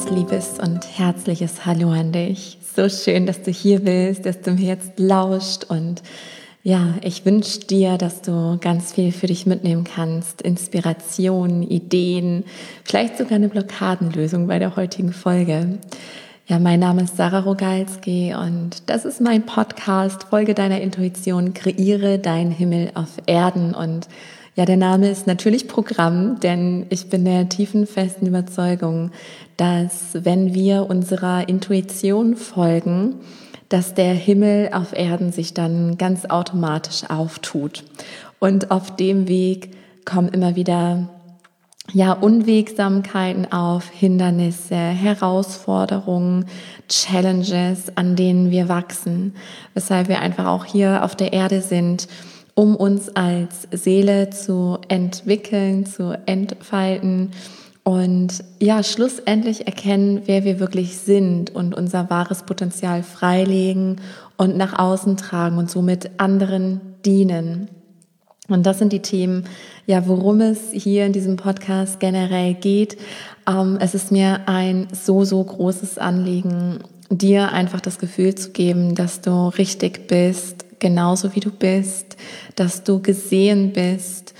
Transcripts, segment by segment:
ganz liebes und herzliches Hallo an dich. So schön, dass du hier bist, dass du mir jetzt lauscht und ja, ich wünsche dir, dass du ganz viel für dich mitnehmen kannst. Inspiration, Ideen, vielleicht sogar eine Blockadenlösung bei der heutigen Folge. Ja, mein Name ist Sarah Rogalski und das ist mein Podcast, Folge deiner Intuition, kreiere deinen Himmel auf Erden. Und ja, der Name ist natürlich Programm, denn ich bin der tiefen, festen Überzeugung, dass wenn wir unserer Intuition folgen, dass der Himmel auf Erden sich dann ganz automatisch auftut. Und auf dem Weg kommen immer wieder Unwegsamkeiten auf, Hindernisse, Herausforderungen, Challenges, an denen wir wachsen, weshalb wir einfach auch hier auf der Erde sind, um uns als Seele zu entwickeln, zu entfalten und ja, schlussendlich erkennen, wer wir wirklich sind und unser wahres Potenzial freilegen und nach außen tragen und somit anderen dienen. Und das sind die Themen, ja, worum es hier in diesem Podcast generell geht. Es ist mir ein so großes Anliegen, dir einfach das Gefühl zu geben, dass du richtig bist, genauso wie du bist, dass du gesehen bist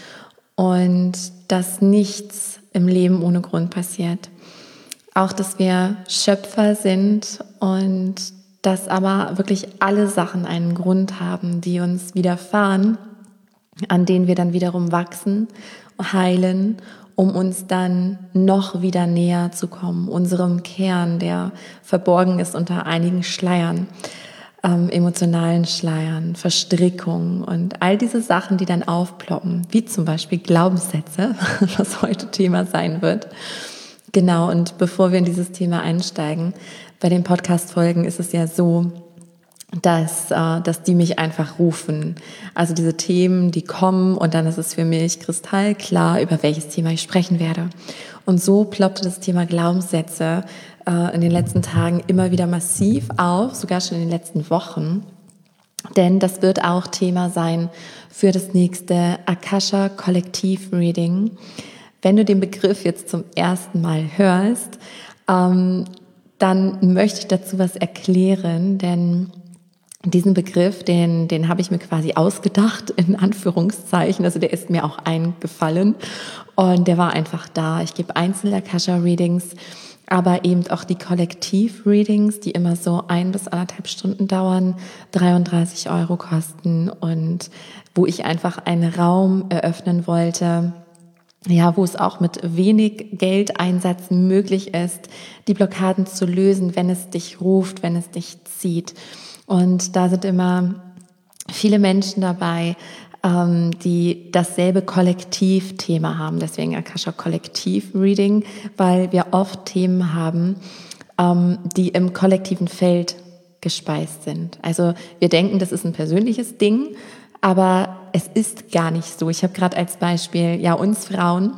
und dass nichts im Leben ohne Grund passiert. Auch, dass wir Schöpfer sind und dass aber wirklich alle Sachen einen Grund haben, die uns widerfahren, an denen wir dann wiederum wachsen, heilen, um uns dann noch wieder näher zu kommen, unserem Kern, der verborgen ist unter einigen Schleiern, emotionalen Schleiern, Verstrickungen und all diese Sachen, die dann aufploppen, wie zum Beispiel Glaubenssätze, was heute Thema sein wird. Genau, und bevor wir in dieses Thema einsteigen, bei den Podcast-Folgen ist es ja so, dass die mich einfach rufen. Also diese Themen, die kommen und dann ist es für mich kristallklar, über welches Thema ich sprechen werde. Und so ploppte das Thema Glaubenssätze in den letzten Tagen immer wieder massiv auf, sogar schon in den letzten Wochen. Denn das wird auch Thema sein für das nächste Akasha Kollektiv Reading. Wenn du den Begriff jetzt zum ersten Mal hörst, dann möchte ich dazu was erklären, denn diesen Begriff, den habe ich mir quasi ausgedacht, in Anführungszeichen. Also der ist mir auch eingefallen und der war einfach da. Ich gebe einzelne Akasha-Readings, aber eben auch die Kollektiv-Readings, die immer so 1 bis 1,5 Stunden dauern, 33 € kosten und wo ich einfach einen Raum eröffnen wollte, ja, wo es auch mit wenig Geldeinsatz möglich ist, die Blockaden zu lösen, wenn es dich ruft, wenn es dich zieht. Und da sind immer viele Menschen dabei, die dasselbe Kollektivthema haben. Deswegen Akasha Kollektiv Reading, weil wir oft Themen haben, die im kollektiven Feld gespeist sind. Also wir denken, das ist ein persönliches Ding, aber es ist gar nicht so. Ich habe gerade als Beispiel, ja, uns Frauen,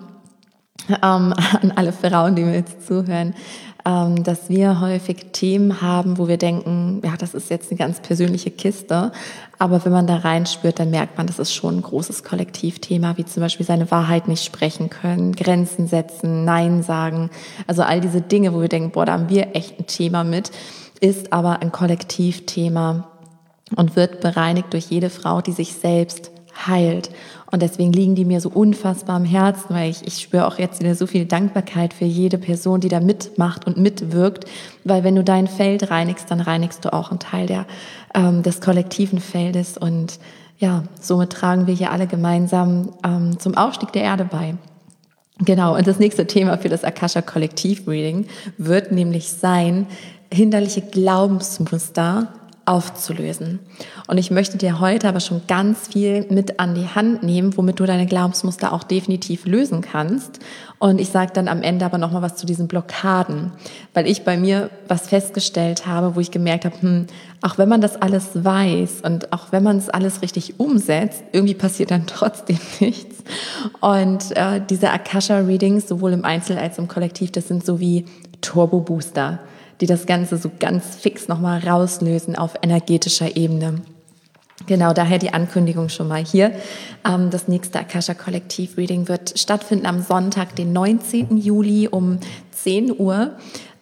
an alle Frauen, die mir jetzt zuhören, dass wir häufig Themen haben, wo wir denken, ja, das ist jetzt eine ganz persönliche Kiste, aber wenn man da reinspürt, dann merkt man, das ist schon ein großes Kollektivthema, wie zum Beispiel seine Wahrheit nicht sprechen können, Grenzen setzen, Nein sagen, also all diese Dinge, wo wir denken, boah, da haben wir echt ein Thema mit, ist aber ein Kollektivthema und wird bereinigt durch jede Frau, die sich selbst heilt. Und deswegen liegen die mir so unfassbar am Herzen, weil ich spüre auch jetzt wieder so viel Dankbarkeit für jede Person, die da mitmacht und mitwirkt, weil wenn du dein Feld reinigst, dann reinigst du auch einen Teil des kollektiven Feldes und ja, somit tragen wir hier alle gemeinsam zum Aufstieg der Erde bei. Genau, und das nächste Thema für das Akasha Kollektiv Reading wird nämlich sein, hinderliche Glaubensmuster aufzulösen. Und ich möchte dir heute aber schon ganz viel mit an die Hand nehmen, womit du deine Glaubensmuster auch definitiv lösen kannst. Und ich sage dann am Ende aber nochmal was zu diesen Blockaden, weil ich bei mir was festgestellt habe, wo ich gemerkt habe, auch wenn man das alles weiß und auch wenn man es alles richtig umsetzt, irgendwie passiert dann trotzdem nichts. Und diese Akasha-Readings, sowohl im Einzel- als auch im Kollektiv, das sind so wie Turbo-Booster, die das Ganze so ganz fix nochmal rauslösen auf energetischer Ebene. Genau, daher die Ankündigung schon mal hier. Das nächste Akasha Kollektiv Reading wird stattfinden am Sonntag, den 19. Juli um 10 Uhr.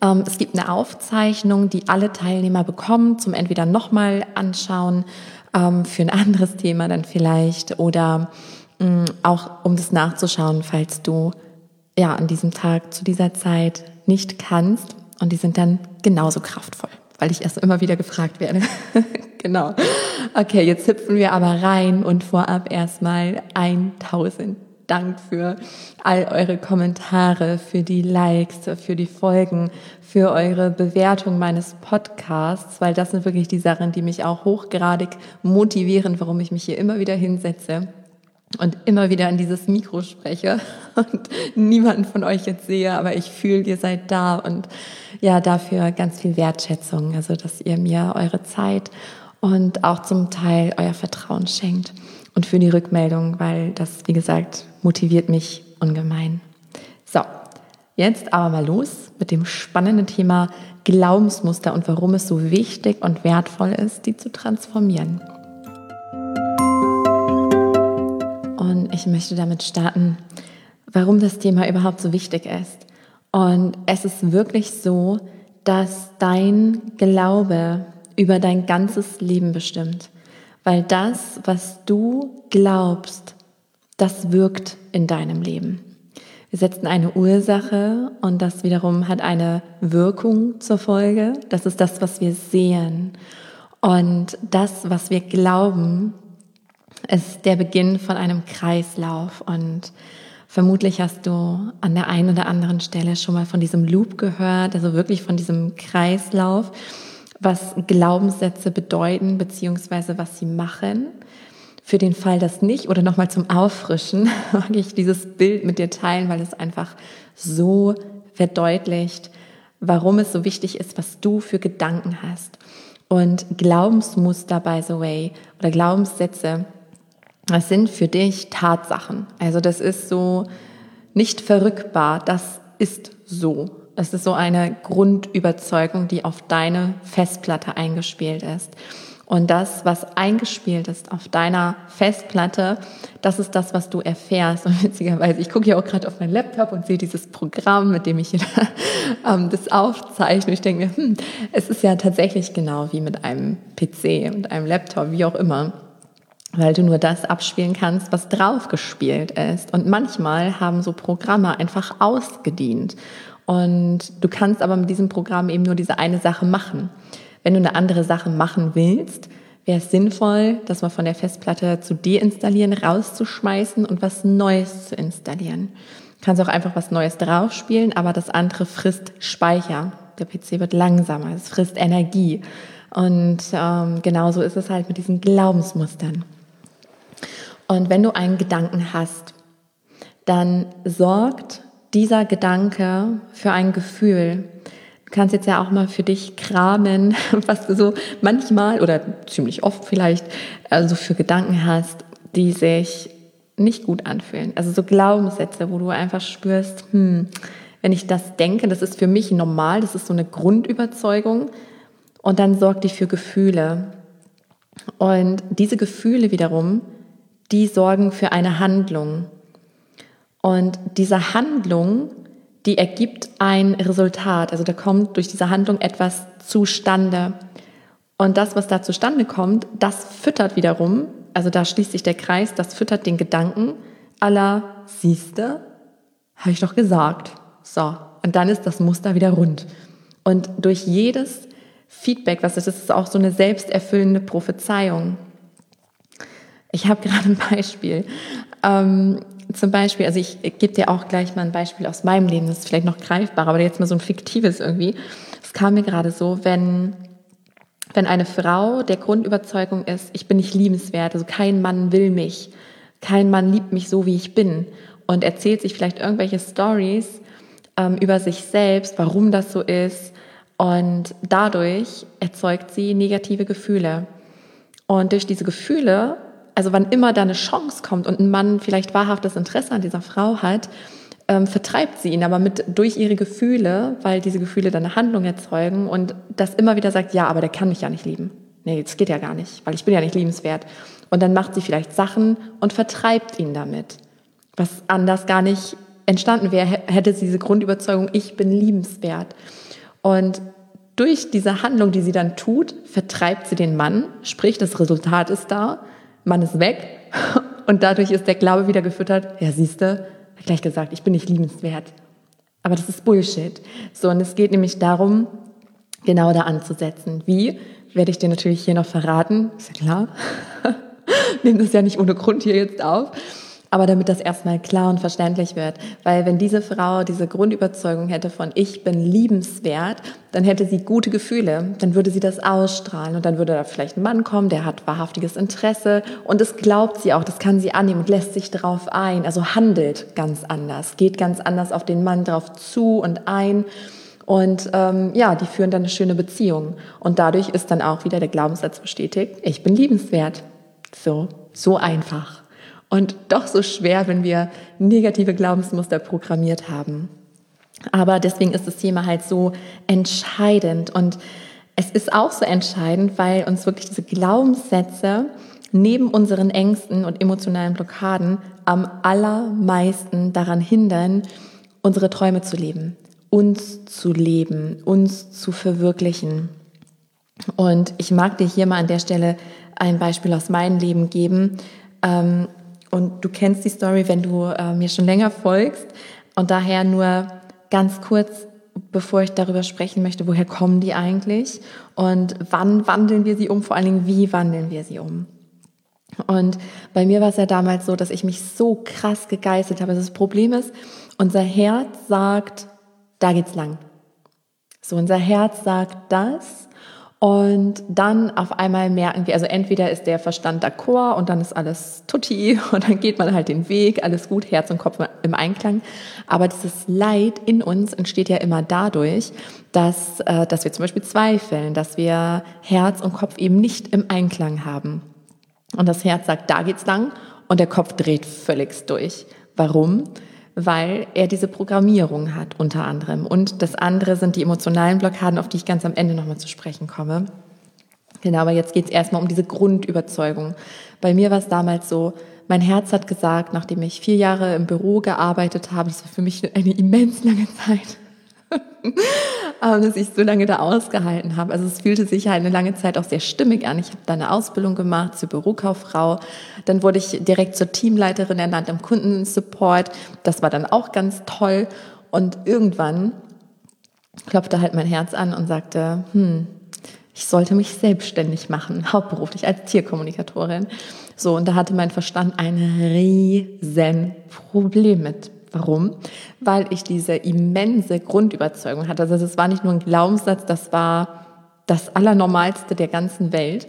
Es gibt eine Aufzeichnung, die alle Teilnehmer bekommen, zum entweder nochmal anschauen, für ein anderes Thema dann vielleicht oder auch um das nachzuschauen, falls du ja an diesem Tag zu dieser Zeit nicht kannst. Und die sind dann genauso kraftvoll, weil ich erst immer wieder gefragt werde. Genau. Okay, jetzt hüpfen wir aber rein und vorab erstmal 1000 Dank für all eure Kommentare, für die Likes, für die Folgen, für eure Bewertung meines Podcasts, weil das sind wirklich die Sachen, die mich auch hochgradig motivieren, warum ich mich hier immer wieder hinsetze und immer wieder in dieses Mikro spreche und niemanden von euch jetzt sehe, aber ich fühle, ihr seid da und ja, dafür ganz viel Wertschätzung, also dass ihr mir eure Zeit und auch zum Teil euer Vertrauen schenkt und für die Rückmeldung, weil das, wie gesagt, motiviert mich ungemein. So, jetzt aber mal los mit dem spannenden Thema Glaubensmuster und warum es so wichtig und wertvoll ist, die zu transformieren. Und ich möchte damit starten, warum das Thema überhaupt so wichtig ist. Und es ist wirklich so, dass dein Glaube über dein ganzes Leben bestimmt. Weil das, was du glaubst, das wirkt in deinem Leben. Wir setzen eine Ursache und das wiederum hat eine Wirkung zur Folge. Das ist das, was wir sehen. Und das, was wir glauben, ist der Beginn von einem Kreislauf. Und vermutlich hast du an der einen oder anderen Stelle schon mal von diesem Loop gehört, also wirklich von diesem Kreislauf, was Glaubenssätze bedeuten, beziehungsweise was sie machen. Für den Fall, dass nicht, oder nochmal zum Auffrischen, mag ich dieses Bild mit dir teilen, weil es einfach so verdeutlicht, warum es so wichtig ist, was du für Gedanken hast. Und Glaubensmuster, by the way, oder Glaubenssätze, das sind für dich Tatsachen. Also das ist so nicht verrückbar, das ist so. Es ist so eine Grundüberzeugung, die auf deine Festplatte eingespielt ist. Und das, was eingespielt ist auf deiner Festplatte, das ist das, was du erfährst. Und witzigerweise, ich gucke ja auch gerade auf meinen Laptop und sehe dieses Programm, mit dem ich hier das aufzeichne. Ich denke mir, es ist ja tatsächlich genau wie mit einem PC und einem Laptop, wie auch immer. Weil du nur das abspielen kannst, was draufgespielt ist. Und manchmal haben so Programme einfach ausgedient. Und du kannst aber mit diesem Programm eben nur diese eine Sache machen. Wenn du eine andere Sache machen willst, wäre es sinnvoll, das mal von der Festplatte zu deinstallieren, rauszuschmeißen und was Neues zu installieren. Du kannst auch einfach was Neues draufspielen, aber das andere frisst Speicher. Der PC wird langsamer, es frisst Energie. Und genauso ist es halt mit diesen Glaubensmustern. Und wenn du einen Gedanken hast, dann sorgt dieser Gedanke für ein Gefühl. Du kannst jetzt ja auch mal für dich kramen, was du so manchmal oder ziemlich oft vielleicht also für Gedanken hast, die sich nicht gut anfühlen. Also so Glaubenssätze, wo du einfach spürst, wenn ich das denke, das ist für mich normal, das ist so eine Grundüberzeugung und dann sorgt die für Gefühle. Und diese Gefühle wiederum, die sorgen für eine Handlung. Und diese Handlung, die ergibt ein Resultat. Also da kommt durch diese Handlung etwas zustande. Und das, was da zustande kommt, das füttert wiederum, also da schließt sich der Kreis, das füttert den Gedanken aller, siehste, habe ich doch gesagt. So, und dann ist das Muster wieder rund. Und durch jedes Feedback, das ist auch so eine selbsterfüllende Prophezeiung. Ich habe gerade ein Beispiel. Zum Beispiel, also ich gebe dir auch gleich mal ein Beispiel aus meinem Leben, das ist vielleicht noch greifbarer, aber jetzt mal so ein fiktives irgendwie. Es kam mir gerade so, wenn eine Frau der Grundüberzeugung ist, ich bin nicht liebenswert, also kein Mann will mich, kein Mann liebt mich so, wie ich bin und erzählt sich vielleicht irgendwelche Stories über sich selbst, warum das so ist und dadurch erzeugt sie negative Gefühle. Und durch diese Gefühle, also wann immer da eine Chance kommt und ein Mann vielleicht wahrhaftes Interesse an dieser Frau hat, vertreibt sie ihn aber durch ihre Gefühle, weil diese Gefühle dann eine Handlung erzeugen und das immer wieder sagt, ja, aber der kann mich ja nicht lieben. Nee, das geht ja gar nicht, weil ich bin ja nicht liebenswert. Und dann macht sie vielleicht Sachen und vertreibt ihn damit, was anders gar nicht entstanden wäre, hätte sie diese Grundüberzeugung, ich bin liebenswert. Und durch diese Handlung, die sie dann tut, vertreibt sie den Mann, sprich das Resultat ist da, Mann ist weg und dadurch ist der Glaube wieder gefüttert. Ja, siehste, hat gleich gesagt, ich bin nicht liebenswert. Aber das ist Bullshit. So, und es geht nämlich darum, genau da anzusetzen. Wie? Werde ich dir natürlich hier noch verraten. Ist ja klar. Nimm das ja nicht ohne Grund hier jetzt auf. Aber damit das erstmal klar und verständlich wird. Weil wenn diese Frau diese Grundüberzeugung hätte von ich bin liebenswert, dann hätte sie gute Gefühle. Dann würde sie das ausstrahlen. Und dann würde da vielleicht ein Mann kommen, der hat wahrhaftiges Interesse. Und das glaubt sie auch, das kann sie annehmen und lässt sich darauf ein. Also handelt ganz anders, geht ganz anders auf den Mann drauf zu und ein. Und die führen dann eine schöne Beziehung. Und dadurch ist dann auch wieder der Glaubenssatz bestätigt, ich bin liebenswert. So einfach. Und doch so schwer, wenn wir negative Glaubensmuster programmiert haben. Aber deswegen ist das Thema halt so entscheidend. Und es ist auch so entscheidend, weil uns wirklich diese Glaubenssätze neben unseren Ängsten und emotionalen Blockaden am allermeisten daran hindern, unsere Träume zu leben, uns zu verwirklichen. Und ich mag dir hier mal an der Stelle ein Beispiel aus meinem Leben geben. Und du kennst die Story, wenn du mir schon länger folgst. Und daher nur ganz kurz, bevor ich darüber sprechen möchte, woher kommen die eigentlich? Und wann wandeln wir sie um? Vor allen Dingen, wie wandeln wir sie um? Und bei mir war es ja damals so, dass ich mich so krass gegeißelt habe. Das Problem ist, unser Herz sagt, da geht's lang. So, unser Herz sagt das. Und dann auf einmal merken wir, also entweder ist der Verstand d'accord und dann ist alles tutti und dann geht man halt den Weg, alles gut, Herz und Kopf im Einklang. Aber dieses Leid in uns entsteht ja immer dadurch, dass wir zum Beispiel zweifeln, dass wir Herz und Kopf eben nicht im Einklang haben. Und das Herz sagt, da geht's lang und der Kopf dreht völlig durch. Warum? Weil er diese Programmierung hat, unter anderem. Und das andere sind die emotionalen Blockaden, auf die ich ganz am Ende nochmal zu sprechen komme. Genau, aber jetzt geht es erstmal um diese Grundüberzeugung. Bei mir war es damals so, mein Herz hat gesagt, nachdem ich 4 Jahre im Büro gearbeitet habe, das war für mich eine immens lange Zeit, dass ich so lange da ausgehalten habe. Also es fühlte sich halt eine lange Zeit auch sehr stimmig an. Ich habe da eine Ausbildung gemacht zur Bürokauffrau. Dann wurde ich direkt zur Teamleiterin ernannt im Kundensupport. Das war dann auch ganz toll. Und irgendwann klopfte halt mein Herz an und sagte, ich sollte mich selbstständig machen, hauptberuflich als Tierkommunikatorin. So, und da hatte mein Verstand ein riesen Problem mit. Warum? Weil ich diese immense Grundüberzeugung hatte. Also es war nicht nur ein Glaubenssatz, das war das Allernormalste der ganzen Welt,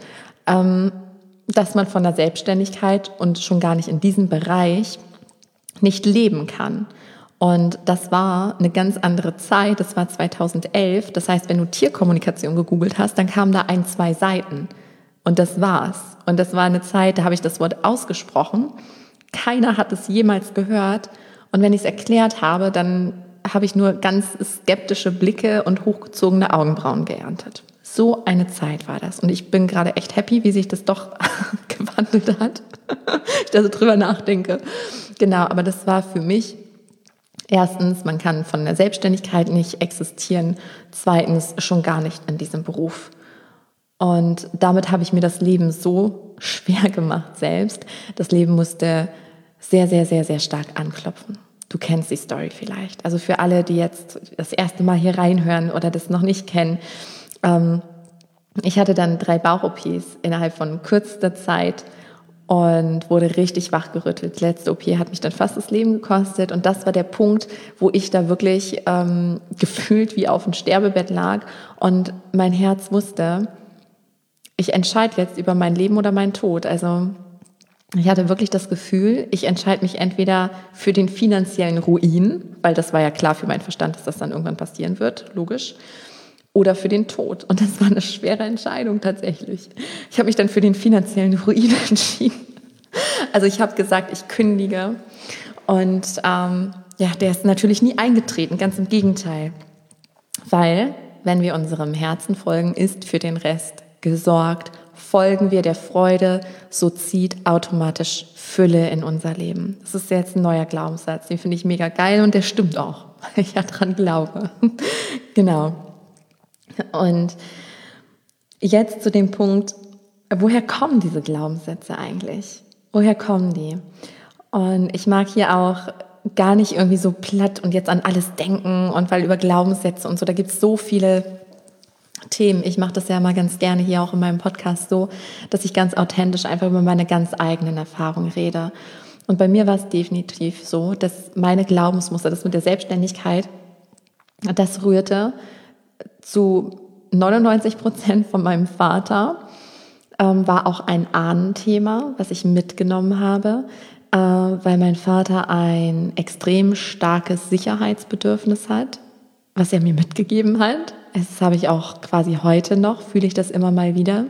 dass man von der Selbstständigkeit und schon gar nicht in diesem Bereich nicht leben kann. Und das war eine ganz andere Zeit, das war 2011. Das heißt, wenn du Tierkommunikation gegoogelt hast, dann kamen da 1, 2 Seiten. Und das war's. Und das war eine Zeit, da habe ich das Wort ausgesprochen. Keiner hat es jemals gehört. Und wenn ich es erklärt habe, dann habe ich nur ganz skeptische Blicke und hochgezogene Augenbrauen geerntet. So eine Zeit war das. Und ich bin gerade echt happy, wie sich das doch gewandelt hat. Ich da so drüber nachdenke. Genau, aber das war für mich erstens, man kann von der Selbstständigkeit nicht existieren. Zweitens, schon gar nicht in diesem Beruf. Und damit habe ich mir das Leben so schwer gemacht selbst. Das Leben musste sehr, sehr, sehr, sehr stark anklopfen. Du kennst die Story vielleicht. Also für alle, die jetzt das erste Mal hier reinhören oder das noch nicht kennen. Ich hatte dann 3 Bauch-OPs innerhalb von kürzester Zeit und wurde richtig wachgerüttelt. Die letzte OP hat mich dann fast das Leben gekostet. Und das war der Punkt, wo ich da wirklich gefühlt wie auf dem Sterbebett lag. Und mein Herz wusste, ich entscheide jetzt über mein Leben oder meinen Tod. Also ich hatte wirklich das Gefühl, ich entscheide mich entweder für den finanziellen Ruin, weil das war ja klar für meinen Verstand, dass das dann irgendwann passieren wird, logisch, oder für den Tod. Und das war eine schwere Entscheidung tatsächlich. Ich habe mich dann für den finanziellen Ruin entschieden. Also ich habe gesagt, ich kündige. Und der ist natürlich nie eingetreten, ganz im Gegenteil. Weil, wenn wir unserem Herzen folgen, ist für den Rest gesorgt. Folgen wir der Freude, so zieht automatisch Fülle in unser Leben. Das ist jetzt ein neuer Glaubenssatz, den finde ich mega geil und der stimmt auch, weil ich ja dran glaube. Genau. Und jetzt zu dem Punkt, woher kommen diese Glaubenssätze eigentlich? Woher kommen die? Und ich mag hier auch gar nicht irgendwie so platt und jetzt an alles denken und weil über Glaubenssätze und so, da gibt es so viele Themen. Ich mache das ja mal ganz gerne hier auch in meinem Podcast so, dass ich ganz authentisch einfach über meine ganz eigenen Erfahrungen rede. Und bei mir war es definitiv so, dass meine Glaubensmuster, das mit der Selbstständigkeit, das rührte zu 99% von meinem Vater, war auch ein Ahnenthema, was ich mitgenommen habe, weil mein Vater ein extrem starkes Sicherheitsbedürfnis hat, was er mir mitgegeben hat. Das habe ich auch quasi heute noch, fühle ich das immer mal wieder.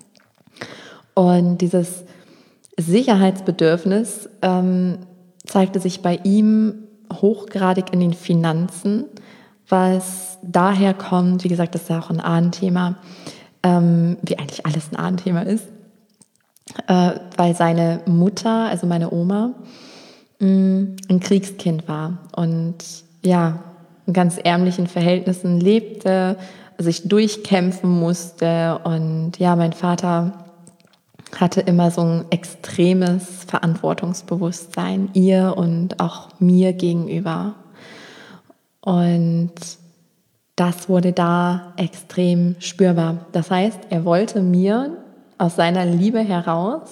Und dieses Sicherheitsbedürfnis zeigte sich bei ihm hochgradig in den Finanzen, was daher kommt, wie gesagt, das ist ja auch ein Ahnenthema, wie eigentlich alles ein Ahnenthema ist, weil seine Mutter, also meine Oma, ein Kriegskind war und ja, in ganz ärmlichen Verhältnissen lebte, sich durchkämpfen musste und ja, mein Vater hatte immer so ein extremes Verantwortungsbewusstsein ihr und auch mir gegenüber. Und das wurde da extrem spürbar. Das heißt, er wollte mir aus seiner Liebe heraus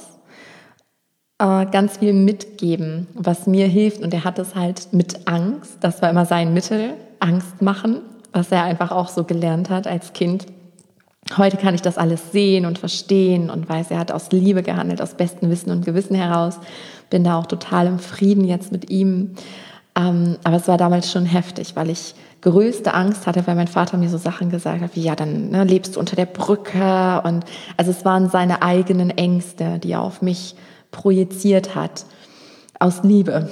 ganz viel mitgeben, was mir hilft. Und er hat es halt mit Angst, das war immer sein Mittel, Angst machen, was er einfach auch so gelernt hat als Kind. Heute kann ich das alles sehen und verstehen und weiß, er hat aus Liebe gehandelt, aus bestem Wissen und Gewissen heraus. Bin da auch total im Frieden jetzt mit ihm. Aber es war damals schon heftig, weil ich größte Angst hatte, weil mein Vater mir so Sachen gesagt hat, wie ja, dann lebst du unter der Brücke. Und also es waren seine eigenen Ängste, die er auf mich projiziert hat, aus Liebe.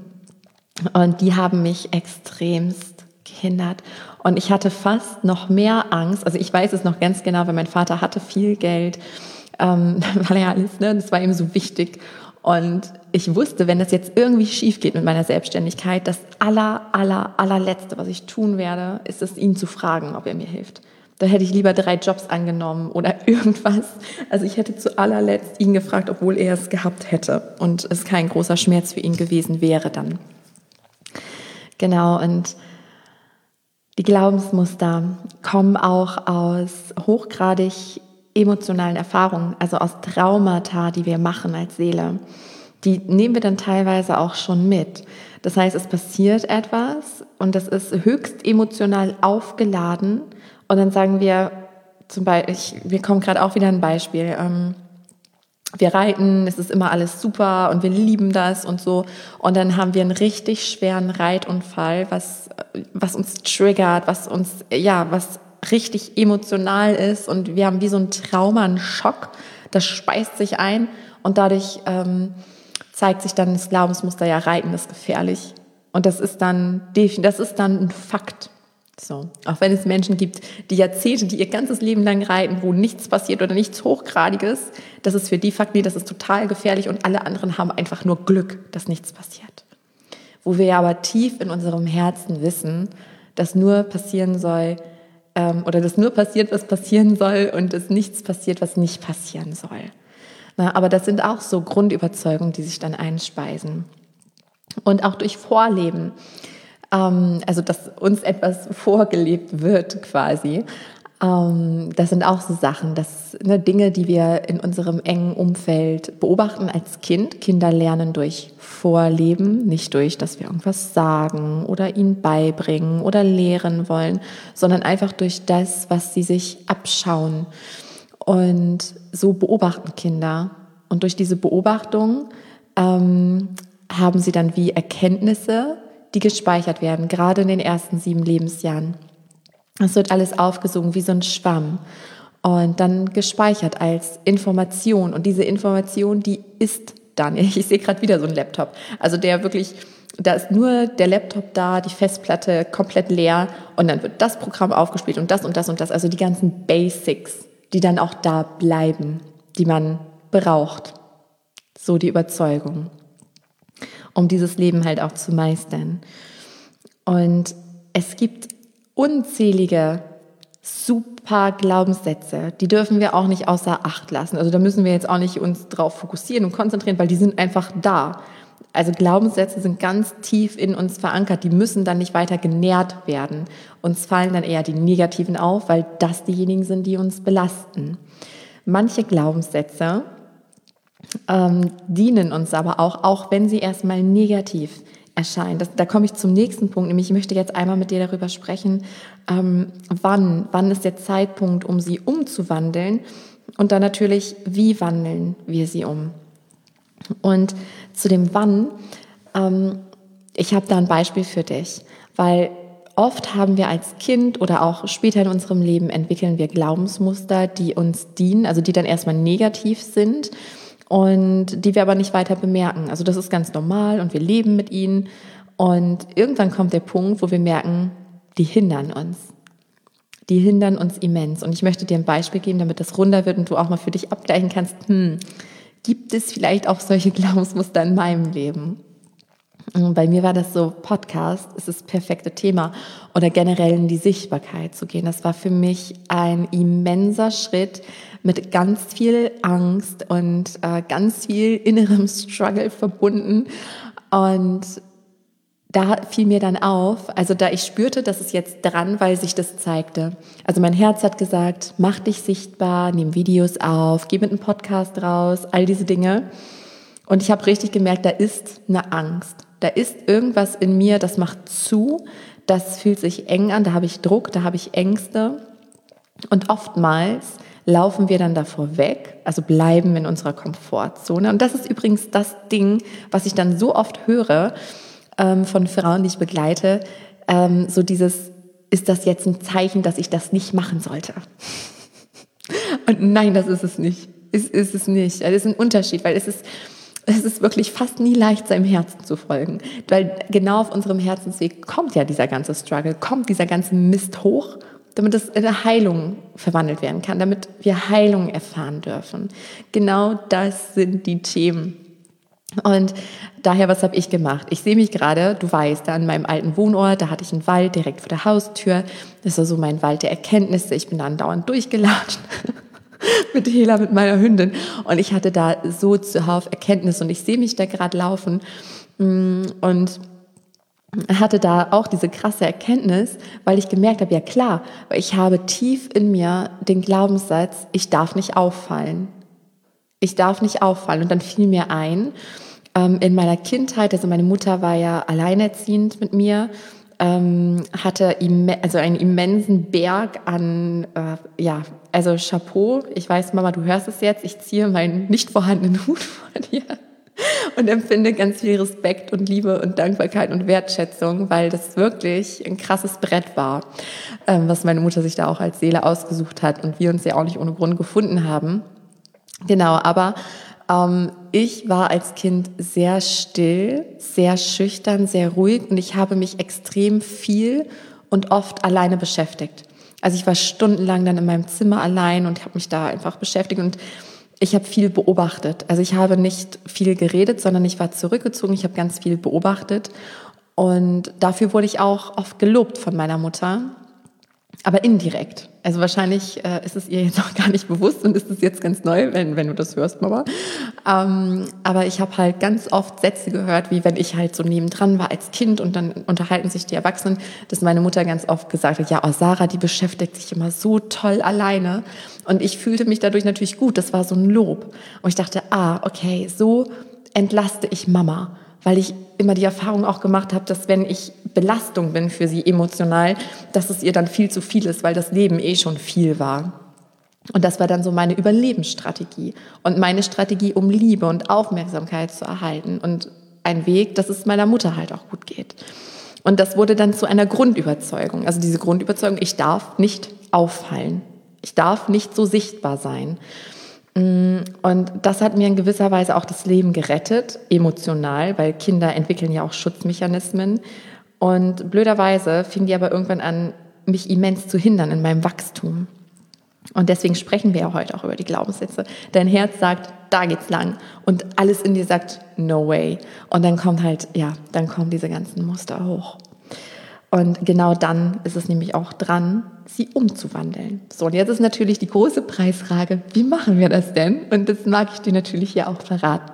Und die haben mich extremst gehindert. Und ich hatte fast noch mehr Angst, also ich weiß es noch ganz genau, weil mein Vater hatte viel Geld, weil er alles, das war ihm so wichtig. Und ich wusste, wenn das jetzt irgendwie schief geht mit meiner Selbstständigkeit, das allerletzte, was ich tun werde, ist es, ihn zu fragen, ob er mir hilft. Da hätte ich lieber 3 Jobs angenommen oder irgendwas. Also ich hätte zu allerletzt ihn gefragt, obwohl er es gehabt hätte und es kein großer Schmerz für ihn gewesen wäre dann. Genau, und die Glaubensmuster kommen auch aus hochgradig emotionalen Erfahrungen, also aus Traumata, die wir machen als Seele. Die nehmen wir dann teilweise auch schon mit. Das heißt, es passiert etwas und das ist höchst emotional aufgeladen und dann sagen wir zum Beispiel, wir kommen gerade auch wieder ein Beispiel, wir reiten, es ist immer alles super und wir lieben das und so. Und dann haben wir einen richtig schweren Reitunfall, was uns triggert, was richtig emotional ist. Und wir haben wie so ein Trauma, einen Schock, das speist sich ein. Und dadurch zeigt sich dann das Glaubensmuster, ja, Reiten ist gefährlich. Und das ist dann ein Fakt. So, auch wenn es Menschen gibt, die Jahrzehnte, die ihr ganzes Leben lang reiten, wo nichts passiert oder nichts Hochgradiges, das ist für die Fakt, nee, das ist total gefährlich und alle anderen haben einfach nur Glück, dass nichts passiert. Wo wir aber tief in unserem Herzen wissen, dass nur passieren soll, oder dass nur passiert, was passieren soll und dass nichts passiert, was nicht passieren soll. Aber das sind auch so Grundüberzeugungen, die sich dann einspeisen. Und auch durch Vorleben. Also dass uns etwas vorgelebt wird quasi. Das sind auch so Sachen, Dinge, die wir in unserem engen Umfeld beobachten als Kind. Kinder lernen durch Vorleben, nicht durch, dass wir irgendwas sagen oder ihnen beibringen oder lehren wollen, sondern einfach durch das, was sie sich abschauen. Und so beobachten Kinder. Und durch diese Beobachtung haben sie dann wie Erkenntnisse, die gespeichert werden, gerade in den ersten 7 Lebensjahren. Es wird alles aufgesogen wie so ein Schwamm und dann gespeichert als Information. Und diese Information, die ist dann, ich sehe gerade wieder so einen Laptop, also da ist nur der Laptop da, die Festplatte komplett leer und dann wird das Programm aufgespielt und das und das und das, also die ganzen Basics, die dann auch da bleiben, die man braucht. So die Überzeugung, um dieses Leben halt auch zu meistern. Und es gibt unzählige super Glaubenssätze, die dürfen wir auch nicht außer Acht lassen. Also da müssen wir jetzt auch nicht uns drauf fokussieren und konzentrieren, weil die sind einfach da. Also Glaubenssätze sind ganz tief in uns verankert, die müssen dann nicht weiter genährt werden. Uns fallen dann eher die negativen auf, weil das diejenigen sind, die uns belasten. Manche Glaubenssätze dienen uns aber auch wenn sie erstmal negativ erscheinen. Da komme ich zum nächsten Punkt, nämlich ich möchte jetzt einmal mit dir darüber sprechen, wann ist der Zeitpunkt, um sie umzuwandeln und dann natürlich, wie wandeln wir sie um. Und zu dem Wann, ich habe da ein Beispiel für dich, weil oft haben wir als Kind oder auch später in unserem Leben entwickeln wir Glaubensmuster, die uns dienen, also die dann erstmal negativ sind und die wir aber nicht weiter bemerken. Also das ist ganz normal und wir leben mit ihnen und irgendwann kommt der Punkt, wo wir merken, die hindern uns. Die hindern uns immens. Und ich möchte dir ein Beispiel geben, damit das runder wird und du auch mal für dich abgleichen kannst, gibt es vielleicht auch solche Glaubensmuster in meinem Leben? Und bei mir war das so, Podcast ist das perfekte Thema oder generell in die Sichtbarkeit zu gehen. Das war für mich ein immenser Schritt mit ganz viel Angst und ganz viel innerem Struggle verbunden. Und da fiel mir dann auf, also da ich spürte, dass es jetzt dran, weil sich das zeigte. Also mein Herz hat gesagt, mach dich sichtbar, nimm Videos auf, geh mit einem Podcast raus, all diese Dinge. Und ich habe richtig gemerkt, da ist eine Angst. Da ist irgendwas in mir, das macht zu, das fühlt sich eng an, da habe ich Druck, da habe ich Ängste. Und oftmals laufen wir dann davor weg, also bleiben in unserer Komfortzone. Und das ist übrigens das Ding, was ich dann so oft höre, von Frauen, die ich begleite, so dieses, ist das jetzt ein Zeichen, dass ich das nicht machen sollte? Und nein, das ist es nicht. Ist es nicht. Das ist ein Unterschied, weil es ist wirklich fast nie leicht, seinem Herzen zu folgen. Weil genau auf unserem Herzensweg kommt ja dieser ganze Struggle, kommt dieser ganze Mist hoch, damit es in eine Heilung verwandelt werden kann, damit wir Heilung erfahren dürfen. Genau das sind die Themen. Und daher, was habe ich gemacht? Ich sehe mich gerade, du weißt, da an meinem alten Wohnort, da hatte ich einen Wald direkt vor der Haustür. Das war so mein Wald der Erkenntnisse. Ich bin da andauernd durchgelatscht mit Hela, mit meiner Hündin. Und ich hatte da so zuhauf Erkenntnisse und ich sehe mich da gerade laufen und hatte da auch diese krasse Erkenntnis, weil ich gemerkt habe, ja klar, weil ich habe tief in mir den Glaubenssatz, ich darf nicht auffallen. Ich darf nicht auffallen. Und dann fiel mir ein, in meiner Kindheit, also meine Mutter war ja alleinerziehend mit mir, hatte also einen immensen Berg an, also Chapeau. Ich weiß, Mama, du hörst es jetzt, ich ziehe meinen nicht vorhandenen Hut vor dir und empfinde ganz viel Respekt und Liebe und Dankbarkeit und Wertschätzung, weil das wirklich ein krasses Brett war, was meine Mutter sich da auch als Seele ausgesucht hat und wir uns ja auch nicht ohne Grund gefunden haben. Genau, aber ich war als Kind sehr still, sehr schüchtern, sehr ruhig und ich habe mich extrem viel und oft alleine beschäftigt. Also ich war stundenlang dann in meinem Zimmer allein und habe mich da einfach beschäftigt und ich habe viel beobachtet. Also ich habe nicht viel geredet, sondern ich war zurückgezogen, ich habe ganz viel beobachtet und dafür wurde ich auch oft gelobt von meiner Mutter. Aber indirekt. Also wahrscheinlich ist es ihr jetzt auch gar nicht bewusst und ist es jetzt ganz neu, wenn du das hörst, Mama. Aber ich habe halt ganz oft Sätze gehört, wie wenn ich halt so nebendran war als Kind und dann unterhalten sich die Erwachsenen, dass meine Mutter ganz oft gesagt hat, ja, oh, Sarah, die beschäftigt sich immer so toll alleine. Und ich fühlte mich dadurch natürlich gut. Das war so ein Lob. Und ich dachte, okay, so entlaste ich Mama. Weil ich immer die Erfahrung auch gemacht habe, dass wenn ich Belastung bin für sie emotional, dass es ihr dann viel zu viel ist, weil das Leben schon viel war. Und das war dann so meine Überlebensstrategie und meine Strategie, um Liebe und Aufmerksamkeit zu erhalten und ein Weg, dass es meiner Mutter halt auch gut geht. Und das wurde dann zu einer Grundüberzeugung. Also diese Grundüberzeugung, ich darf nicht auffallen. Ich darf nicht so sichtbar sein. Und das hat mir in gewisser Weise auch das Leben gerettet, emotional, weil Kinder entwickeln ja auch Schutzmechanismen. Und blöderweise fing die aber irgendwann an, mich immens zu hindern in meinem Wachstum. Und deswegen sprechen wir ja heute auch über die Glaubenssätze. Dein Herz sagt, da geht's lang. Und alles in dir sagt, no way. Und dann kommen diese ganzen Muster hoch. Und genau dann ist es nämlich auch dran, sie umzuwandeln. So, und jetzt ist natürlich die große Preisfrage, wie machen wir das denn? Und das mag ich dir natürlich hier auch verraten.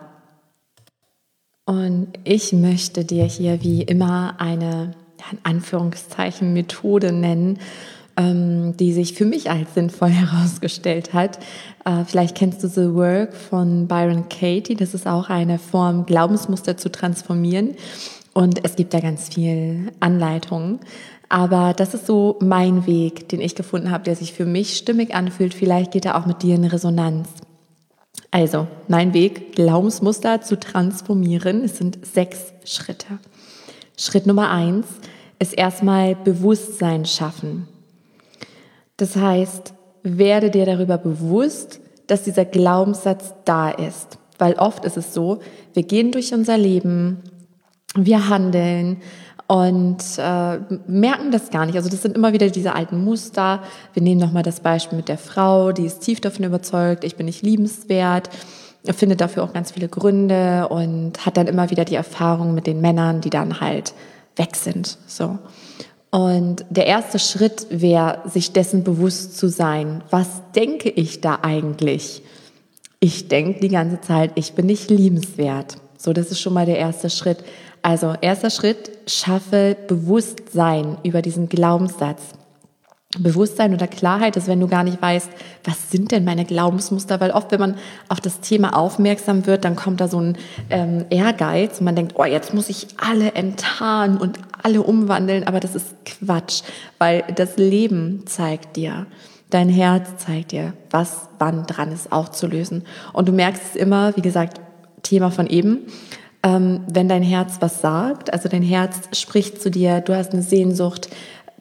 Und ich möchte dir hier wie immer eine, ja, in Anführungszeichen, Methode nennen, die sich für mich als sinnvoll herausgestellt hat. Vielleicht kennst du The Work von Byron Katie. Das ist auch eine Form, Glaubensmuster zu transformieren. Und es gibt da ganz viel Anleitungen. Aber das ist so mein Weg, den ich gefunden habe, der sich für mich stimmig anfühlt. Vielleicht geht er auch mit dir in Resonanz. Also, mein Weg, Glaubensmuster zu transformieren. Es sind 6 Schritte. Schritt Nummer 1 ist erstmal Bewusstsein schaffen. Das heißt, werde dir darüber bewusst, dass dieser Glaubenssatz da ist. Weil oft ist es so, wir gehen durch unser Leben, wir handeln und merken das gar nicht. Also das sind immer wieder diese alten Muster. Wir nehmen nochmal das Beispiel mit der Frau, die ist tief davon überzeugt, ich bin nicht liebenswert, findet dafür auch ganz viele Gründe und hat dann immer wieder die Erfahrung mit den Männern, die dann halt weg sind. So. Und der erste Schritt wäre, sich dessen bewusst zu sein. Was denke ich da eigentlich? Ich denke die ganze Zeit, ich bin nicht liebenswert. So, das ist schon mal der erste Schritt. Also, erster Schritt, schaffe Bewusstsein über diesen Glaubenssatz. Bewusstsein oder Klarheit ist, wenn du gar nicht weißt, was sind denn meine Glaubensmuster, weil oft, wenn man auf das Thema aufmerksam wird, dann kommt da so ein Ehrgeiz und man denkt, oh, jetzt muss ich alle enttarnen und alle umwandeln, aber das ist Quatsch, weil das Leben zeigt dir, dein Herz zeigt dir, was wann dran ist aufzulösen. Und du merkst es immer, wie gesagt, Thema von eben, wenn dein Herz was sagt, also dein Herz spricht zu dir, du hast eine Sehnsucht,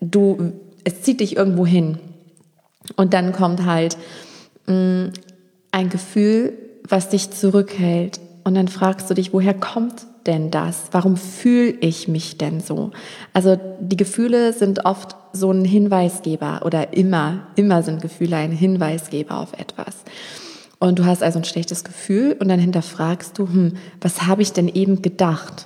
es zieht dich irgendwo hin. Und dann kommt halt ein Gefühl, was dich zurückhält. Und dann fragst du dich, woher kommt denn das? Warum fühle ich mich denn so? Also die Gefühle sind oft so ein Hinweisgeber oder immer sind Gefühle ein Hinweisgeber auf etwas. Und du hast also ein schlechtes Gefühl und dann hinterfragst du, was habe ich denn eben gedacht?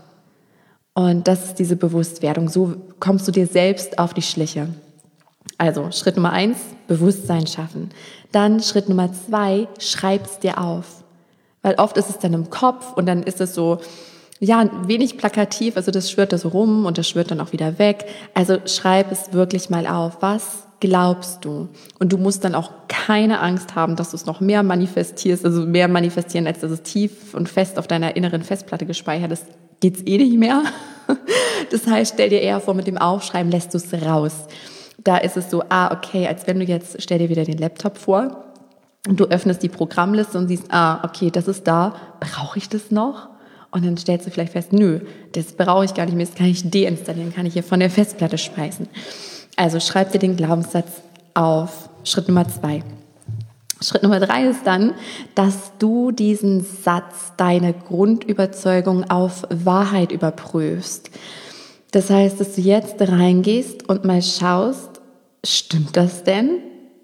Und das ist diese Bewusstwerdung. So kommst du dir selbst auf die Schliche. Also Schritt Nummer 1, Bewusstsein schaffen. Dann Schritt Nummer 2, schreib's dir auf. Weil oft ist es dann im Kopf und dann ist es so, ja, wenig plakativ, also das schwirrt da so rum und das schwirrt dann auch wieder weg. Also schreib es wirklich mal auf. Was glaubst du? Und du musst dann auch keine Angst haben, dass du es noch mehr manifestierst, also mehr manifestieren, als dass es tief und fest auf deiner inneren Festplatte gespeichert ist, geht's eh nicht mehr. Das heißt, stell dir eher vor, mit dem Aufschreiben lässt du es raus. Da ist es so, okay, als wenn du jetzt, stell dir wieder den Laptop vor und du öffnest die Programmliste und siehst, okay, das ist da, brauche ich das noch? Und dann stellst du vielleicht fest, nö, das brauche ich gar nicht mehr, das kann ich deinstallieren, kann ich hier von der Festplatte speisen. Also schreib dir den Glaubenssatz auf. Schritt Nummer 2. Schritt Nummer 3 ist dann, dass du diesen Satz, deine Grundüberzeugung auf Wahrheit überprüfst. Das heißt, dass du jetzt reingehst und mal schaust, stimmt das denn?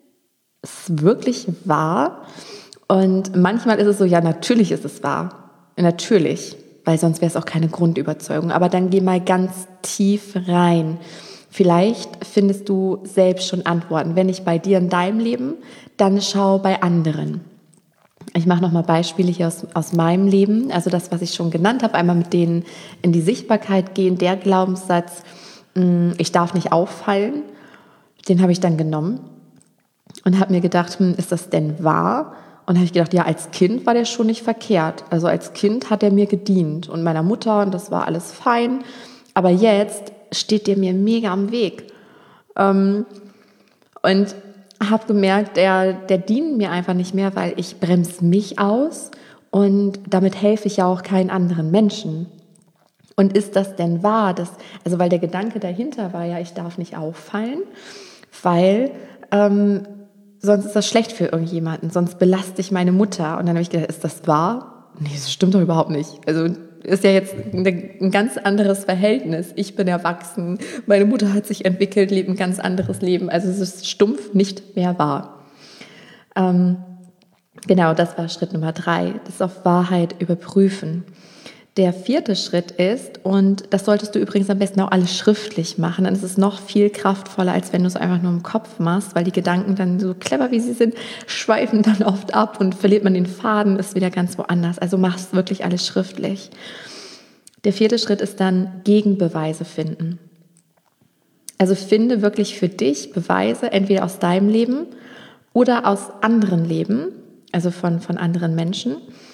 Ist es wirklich wahr? Und manchmal ist es so, ja, natürlich ist es wahr. Natürlich, weil sonst wäre es auch keine Grundüberzeugung. Aber dann geh mal ganz tief rein. Vielleicht findest du selbst schon Antworten. Wenn nicht bei dir in deinem Leben, dann schau bei anderen. Ich mache nochmal Beispiele hier aus meinem Leben. Also das, was ich schon genannt habe, einmal mit denen in die Sichtbarkeit gehen. Der Glaubenssatz, ich darf nicht auffallen, den habe ich dann genommen und habe mir gedacht, ist das denn wahr? Und habe ich gedacht, ja, als Kind war der schon nicht verkehrt. Also als Kind hat er mir gedient und meiner Mutter und das war alles fein. Aber jetzt steht der mir mega am Weg. Und habe gemerkt, der dient mir einfach nicht mehr, weil ich bremse mich aus und damit helfe ich ja auch keinen anderen Menschen. Und ist das denn wahr? Also weil der Gedanke dahinter war ja, ich darf nicht auffallen, weil sonst ist das schlecht für irgendjemanden, sonst belaste ich meine Mutter. Und dann habe ich gedacht, ist das wahr? Nee, das stimmt doch überhaupt nicht. Also ist ja jetzt ein ganz anderes Verhältnis. Ich bin erwachsen, meine Mutter hat sich entwickelt, lebt ein ganz anderes Leben. Also es ist stumpf nicht mehr wahr. Genau, das war Schritt Nummer 3, das auf Wahrheit überprüfen. Der 4. Schritt ist, und das solltest du übrigens am besten auch alles schriftlich machen, dann ist es noch viel kraftvoller, als wenn du es einfach nur im Kopf machst, weil die Gedanken dann so clever wie sie sind, schweifen dann oft ab und verliert man den Faden, ist wieder ganz woanders. Also machst wirklich alles schriftlich. Der 4. Schritt ist dann Gegenbeweise finden. Also finde wirklich für dich Beweise, entweder aus deinem Leben oder aus anderen Leben, also von anderen Menschen,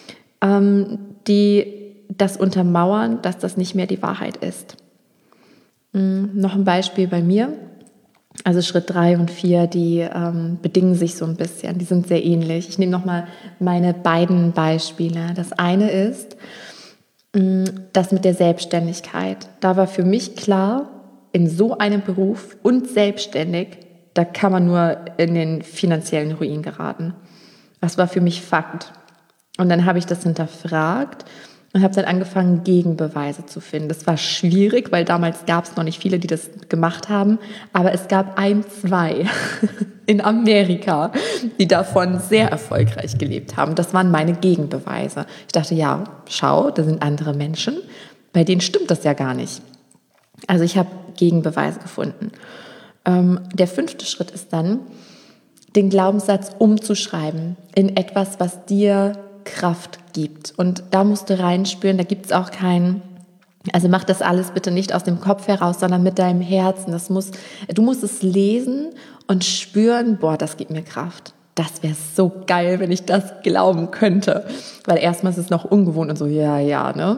die das untermauern, dass das nicht mehr die Wahrheit ist. Noch ein Beispiel bei mir. Also Schritt 3 und 4, die bedingen sich so ein bisschen, die sind sehr ähnlich. Ich nehme nochmal meine beiden Beispiele. Das eine ist das mit der Selbstständigkeit. Da war für mich klar, in so einem Beruf und selbstständig, da kann man nur in den finanziellen Ruin geraten. Das war für mich Fakt. Und dann habe ich das hinterfragt und habe dann angefangen, Gegenbeweise zu finden. Das war schwierig, weil damals gab es noch nicht viele, die das gemacht haben. Aber es gab 1, 2 in Amerika, die davon sehr erfolgreich gelebt haben. Das waren meine Gegenbeweise. Ich dachte, ja, schau, da sind andere Menschen. Bei denen stimmt das ja gar nicht. Also ich habe Gegenbeweise gefunden. Der 5. Schritt ist dann, den Glaubenssatz umzuschreiben in etwas, was dir Kraft gibt. Und da musst du reinspüren, da gibt es auch keinen, also mach das alles bitte nicht aus dem Kopf heraus, sondern mit deinem Herzen. Du musst es lesen und spüren, boah, das gibt mir Kraft. Das wäre so geil, wenn ich das glauben könnte. Weil erstmal ist es noch ungewohnt und so, ja, ne?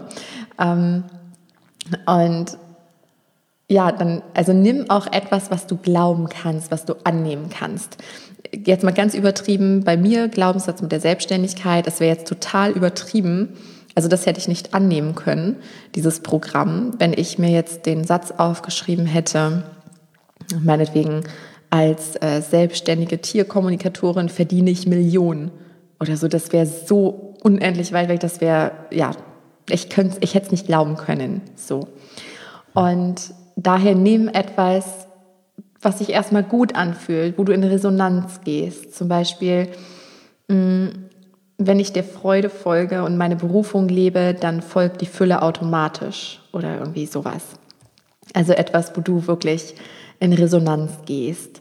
Und ja, dann, also nimm auch etwas, was du glauben kannst, was du annehmen kannst. Jetzt mal ganz übertrieben, bei mir Glaubenssatz mit der Selbstständigkeit, das wäre jetzt total übertrieben. Also das hätte ich nicht annehmen können, dieses Programm, wenn ich mir jetzt den Satz aufgeschrieben hätte, meinetwegen als selbstständige Tierkommunikatorin verdiene ich Millionen oder so. Das wäre so unendlich weit weg, das wäre, ja, ich hätte es nicht glauben können, so. Und daher nimm etwas, was sich erstmal gut anfühlt, wo du in Resonanz gehst. Zum Beispiel, wenn ich der Freude folge und meine Berufung lebe, dann folgt die Fülle automatisch oder irgendwie sowas. Also etwas, wo du wirklich in Resonanz gehst.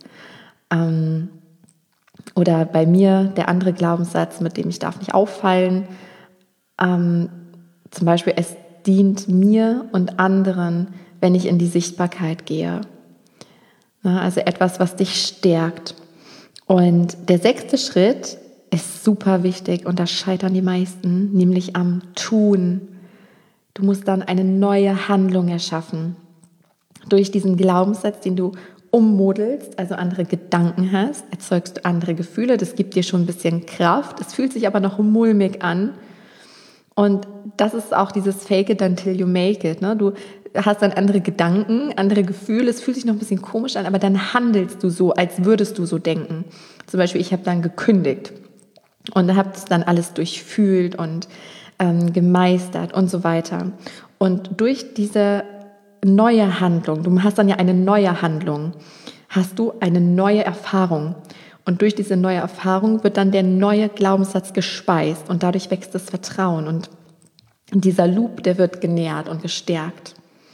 Oder bei mir der andere Glaubenssatz, mit dem ich darf nicht auffallen. Zum Beispiel, es dient mir und anderen, wenn ich in die Sichtbarkeit gehe. Also etwas, was dich stärkt. Und der 6. Schritt ist super wichtig und da scheitern die meisten, nämlich am Tun. Du musst dann eine neue Handlung erschaffen. Durch diesen Glaubenssatz, den du ummodelst, also andere Gedanken hast, erzeugst du andere Gefühle. Das gibt dir schon ein bisschen Kraft. Es fühlt sich aber noch mulmig an. Und das ist auch dieses Fake it until you make it. Ne? Du hast dann andere Gedanken, andere Gefühle. Es fühlt sich noch ein bisschen komisch an, aber dann handelst du so, als würdest du so denken. Zum Beispiel, ich habe dann gekündigt und habe es dann alles durchfühlt und gemeistert und so weiter. Und durch diese neue Handlung, du hast dann ja eine neue Handlung, hast du eine neue Erfahrung. Und durch diese neue Erfahrung wird dann der neue Glaubenssatz gespeist und dadurch wächst das Vertrauen. Und dieser Loop, der wird genährt und gestärkt.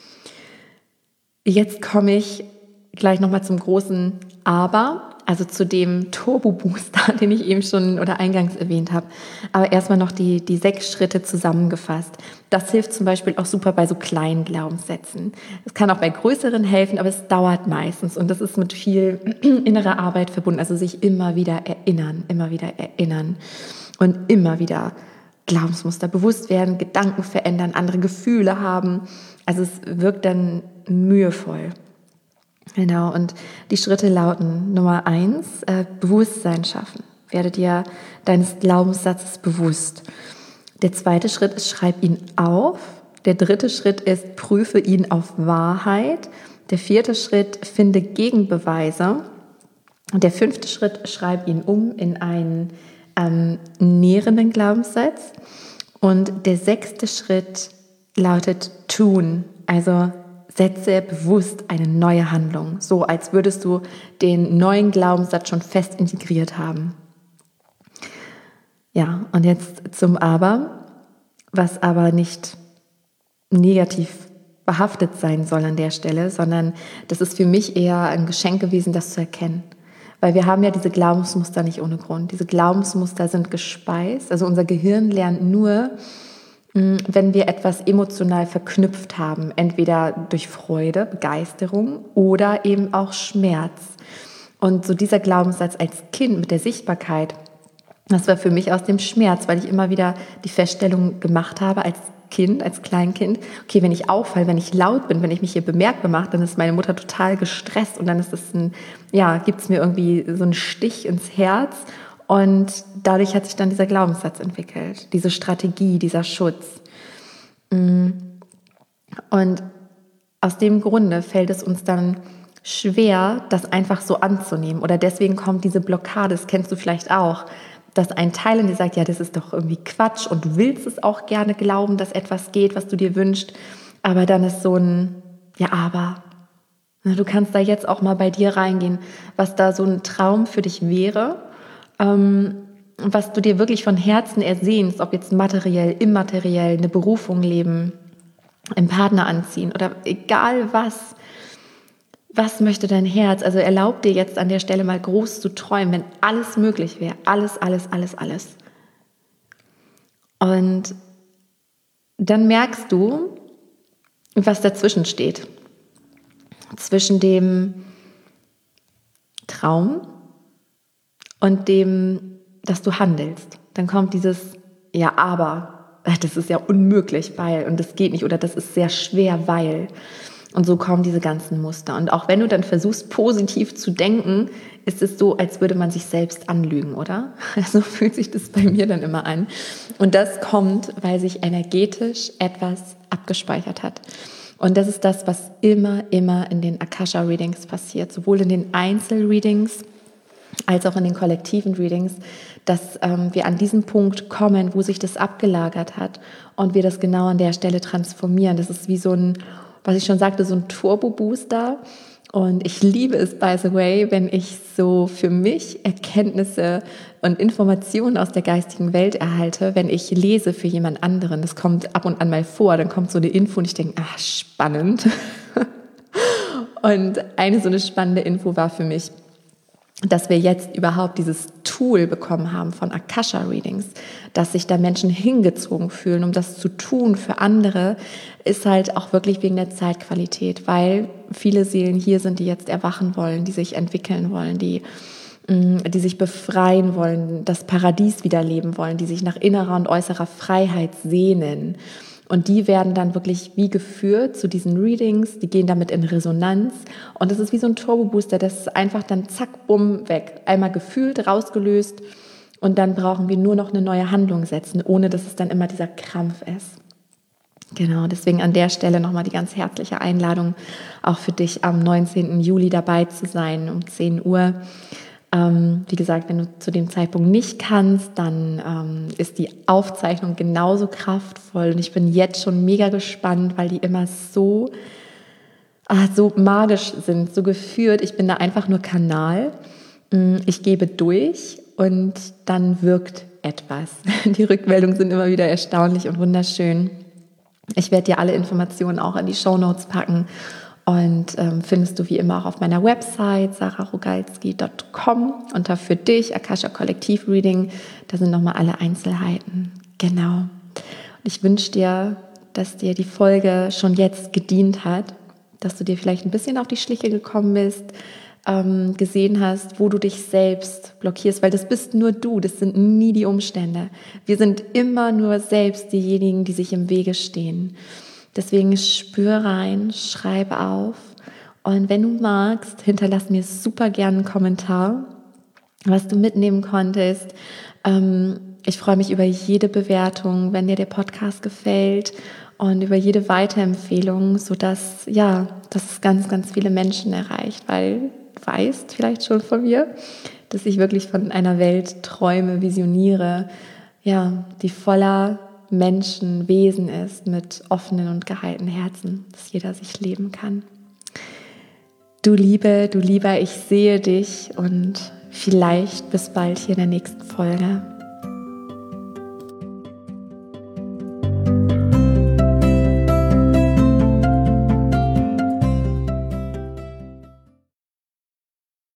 Jetzt komme ich gleich nochmal zum großen Aber, also zu dem Turbo-Booster, den ich eben schon oder eingangs erwähnt habe. Aber erstmal noch die 6 Schritte zusammengefasst. Das hilft zum Beispiel auch super bei so kleinen Glaubenssätzen. Es kann auch bei größeren helfen, aber es dauert meistens und das ist mit viel innerer Arbeit verbunden. Also sich immer wieder erinnern und immer wieder Glaubensmuster bewusst werden, Gedanken verändern, andere Gefühle haben. Also es wirkt dann mühevoll. Genau, und die Schritte lauten: Nummer 1, Bewusstsein schaffen. Werde dir deines Glaubenssatzes bewusst. Der 2. Schritt ist, schreib ihn auf. Der 3. Schritt ist, prüfe ihn auf Wahrheit. Der 4. Schritt, finde Gegenbeweise. Und der 5. Schritt, schreib ihn um in einen nährenden Glaubenssatz. Und der 6. Schritt lautet tun, also setze bewusst eine neue Handlung, so als würdest du den neuen Glaubenssatz schon fest integriert haben. Ja, und jetzt zum Aber, was aber nicht negativ behaftet sein soll an der Stelle, sondern das ist für mich eher ein Geschenk gewesen, das zu erkennen. Weil wir haben ja diese Glaubensmuster nicht ohne Grund. Diese Glaubensmuster sind gespeist. Also unser Gehirn lernt nur, wenn wir etwas emotional verknüpft haben, entweder durch Freude, Begeisterung oder eben auch Schmerz. Und so dieser Glaubenssatz als Kind mit der Sichtbarkeit, das war für mich aus dem Schmerz, weil ich immer wieder die Feststellung gemacht habe als Kind, als Kleinkind, okay, wenn ich auffalle, wenn ich laut bin, wenn ich mich hier bemerkbar mache, dann ist meine Mutter total gestresst und dann ist es gibt es mir irgendwie so einen Stich ins Herz und dadurch hat sich dann dieser Glaubenssatz entwickelt, diese Strategie, dieser Schutz. Und aus dem Grunde fällt es uns dann schwer, das einfach so anzunehmen oder deswegen kommt diese Blockade, das kennst du vielleicht auch, dass ein Teil in dir sagt, ja, das ist doch irgendwie Quatsch und du willst es auch gerne glauben, dass etwas geht, was du dir wünschst, aber dann ist so ein, ja, aber. Du kannst da jetzt auch mal bei dir reingehen, was da so ein Traum für dich wäre, was du dir wirklich von Herzen ersehnst, ob jetzt materiell, immateriell, eine Berufung leben, einen Partner anziehen oder egal was. Was möchte dein Herz? Also erlaub dir jetzt an der Stelle mal groß zu träumen, wenn alles möglich wäre. Alles, alles, alles, alles. Und dann merkst du, was dazwischen steht. Zwischen dem Traum und dem, dass du handelst. Dann kommt dieses, ja, aber, das ist ja unmöglich, weil, und das geht nicht, oder das ist sehr schwer, weil. Und so kommen diese ganzen Muster. Und auch wenn du dann versuchst, positiv zu denken, ist es so, als würde man sich selbst anlügen, oder? So fühlt sich das bei mir dann immer an. Und das kommt, weil sich energetisch etwas abgespeichert hat. Und das ist das, was immer in den Akasha-Readings passiert, sowohl in den Einzel-Readings als auch in den kollektiven Readings, dass wir an diesen Punkt kommen, wo sich das abgelagert hat und wir das genau an der Stelle transformieren. Das ist wie so ein, was ich schon sagte, so ein Turbo-Booster. Und ich liebe es, by the way, wenn ich so für mich Erkenntnisse und Informationen aus der geistigen Welt erhalte, wenn ich lese für jemand anderen. Das kommt ab und an mal vor, dann kommt so eine Info und ich denke, spannend. Und eine so eine spannende Info war für mich, dass wir jetzt überhaupt dieses Tool bekommen haben von Akasha-Readings, dass sich da Menschen hingezogen fühlen, um das zu tun für andere, ist halt auch wirklich wegen der Zeitqualität, weil viele Seelen hier sind, die jetzt erwachen wollen, die sich entwickeln wollen, die sich befreien wollen, das Paradies wieder leben wollen, die sich nach innerer und äußerer Freiheit sehnen. Und die werden dann wirklich wie geführt zu diesen Readings, die gehen damit in Resonanz und das ist wie so ein Turbo-Booster, das ist einfach dann zack, bumm, weg. Einmal gefühlt, rausgelöst und dann brauchen wir nur noch eine neue Handlung setzen, ohne dass es dann immer dieser Krampf ist. Genau, deswegen an der Stelle nochmal die ganz herzliche Einladung, auch für dich am 19. Juli dabei zu sein um 10 Uhr. Wie gesagt, wenn du zu dem Zeitpunkt nicht kannst, dann ist die Aufzeichnung genauso kraftvoll und ich bin jetzt schon mega gespannt, weil die immer so magisch sind, so geführt. Ich bin da einfach nur Kanal. Ich gebe durch und dann wirkt etwas. Die Rückmeldungen sind immer wieder erstaunlich und wunderschön. Ich werde dir alle Informationen auch in die Shownotes packen. Und findest du wie immer auch auf meiner Website sararogalski.com unter für dich, Akasha Kollektiv Reading. Da sind nochmal alle Einzelheiten. Genau. Und ich wünsche dir, dass dir die Folge schon jetzt gedient hat, dass du dir vielleicht ein bisschen auf die Schliche gekommen bist, gesehen hast, wo du dich selbst blockierst, weil das bist nur du, das sind nie die Umstände. Wir sind immer nur selbst diejenigen, die sich im Wege stehen. Deswegen spür rein, schreib auf und wenn du magst, hinterlass mir super gerne einen Kommentar, was du mitnehmen konntest. Ich freue mich über jede Bewertung, wenn dir der Podcast gefällt und über jede Weiterempfehlung, sodass dass es ganz, ganz viele Menschen erreicht, weil du weißt vielleicht schon von mir, dass ich wirklich von einer Welt träume, visioniere, die voller Menschen, Wesen ist, mit offenen und geheilten Herzen, dass jeder sich leben kann. Du Liebe, du Lieber, ich sehe dich und vielleicht bis bald hier in der nächsten Folge.